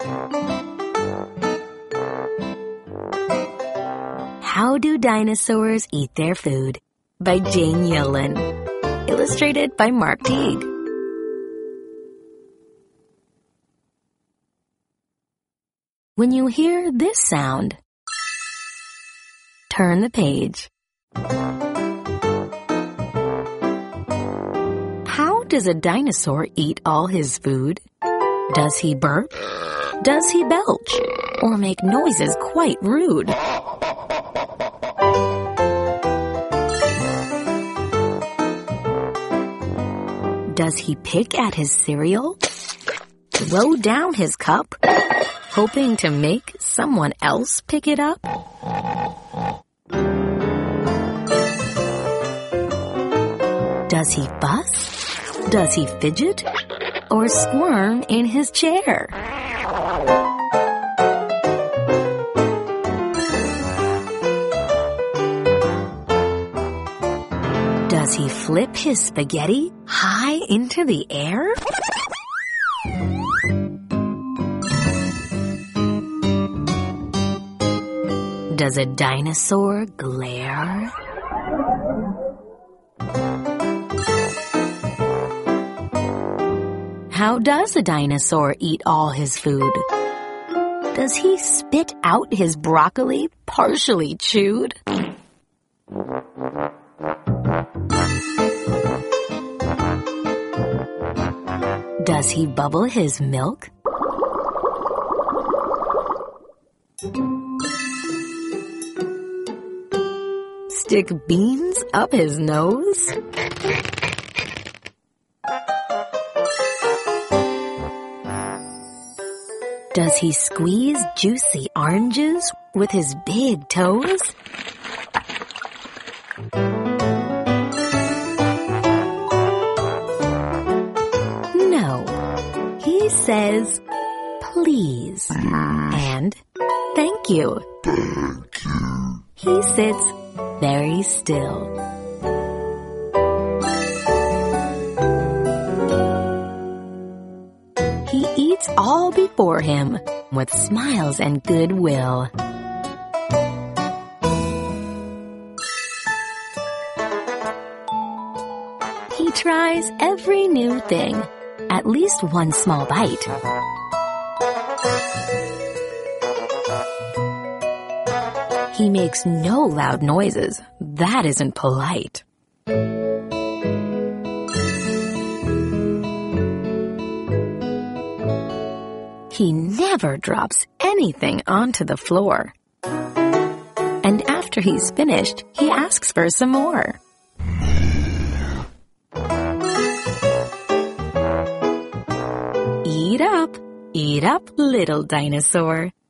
How Do Dinosaurs Eat Their Food? By Jane Yolen. Illustrated by Mark Teague. When you hear this sound, turn the page. How does a dinosaur eat all his food? Does he burp? Does he belch? Or make noises quite rude? Does he pick at his cereal? Throw down his cup? Hoping to make someone else pick it up? Does he fuss? Does he fidget? Or squirm in his chair? Does he flip his spaghetti high into the air? Does a dinosaur glare? How does a dinosaur eat all his food? Does he spit out his broccoli partially chewed? Does he bubble his milk? Stick beans up his nose? Does he squeeze juicy oranges with his big toes? No. He says, please, and thank you. He sits very still. He eats all before him with smiles and goodwill. He tries every new thing, at least one small bite. He makes no loud noises. That isn't polite. He never drops anything onto the floor. And after he's finished, he asks for some more. Eat up, little dinosaur.